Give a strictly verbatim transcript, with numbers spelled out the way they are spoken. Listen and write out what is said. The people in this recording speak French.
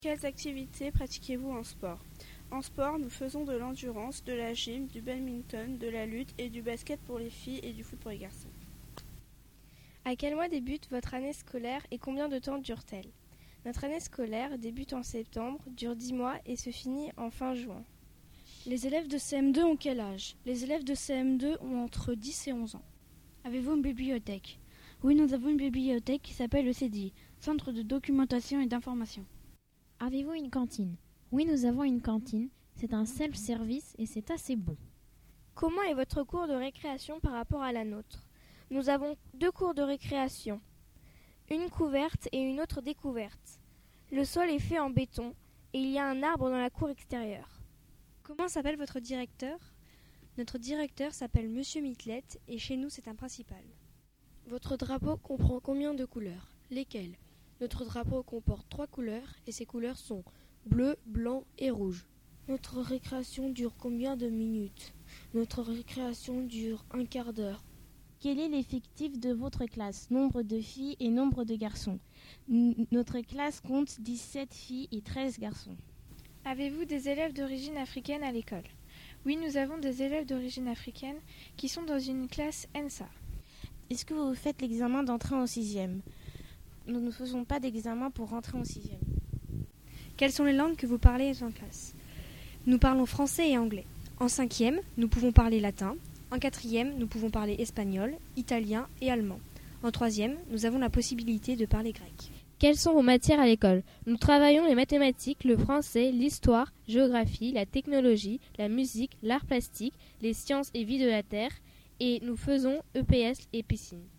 Quelles activités pratiquez-vous en sport? En sport, nous faisons de l'endurance, de la gym, du badminton, de la lutte et du basket pour les filles et du foot pour les garçons. À quel mois débute votre année scolaire et combien de temps dure-t-elle? Notre année scolaire débute en septembre, dure dix mois et se finit en fin juin. Les élèves de C M deux ont quel âge? Les élèves de C M deux ont entre dix et onze ans. Avez-vous une bibliothèque? Oui, nous avons une bibliothèque qui s'appelle le C D I, Centre de documentation et d'information. Avez-vous une cantine? Oui, nous avons une cantine. C'est un self-service et c'est assez bon. Comment est votre cours de récréation par rapport à la nôtre? Nous avons deux cours de récréation, une couverte et une autre découverte. Le sol est fait en béton et il y a un arbre dans la cour extérieure. Comment s'appelle votre directeur? Notre directeur s'appelle Monsieur Mitlette et chez nous c'est un principal. Votre drapeau comprend combien de couleurs? Lesquelles? Notre drapeau comporte trois couleurs et ces couleurs sont bleu, blanc et rouge. Notre récréation dure combien de minutes? Notre récréation dure un quart d'heure. Quel est l'effectif de votre classe? Nombre de filles et nombre de garçons. N- notre classe compte dix-sept filles et treize garçons. Avez-vous des élèves d'origine africaine à l'école? Oui, nous avons des élèves d'origine africaine qui sont dans une classe E N S A. Est-ce que vous faites l'examen d'entrée en sixième? Nous ne faisons pas d'examen pour rentrer en sixième. Quelles sont les langues que vous parlez en classe? Nous parlons français et anglais. En cinquième, nous pouvons parler latin. En quatrième, nous pouvons parler espagnol, italien et allemand. En troisième, nous avons la possibilité de parler grec. Quelles sont vos matières à l'école? Nous travaillons les mathématiques, le français, l'histoire, géographie, la technologie, la musique, l'art plastique, les sciences et vie de la terre, et nous faisons E P S et piscine.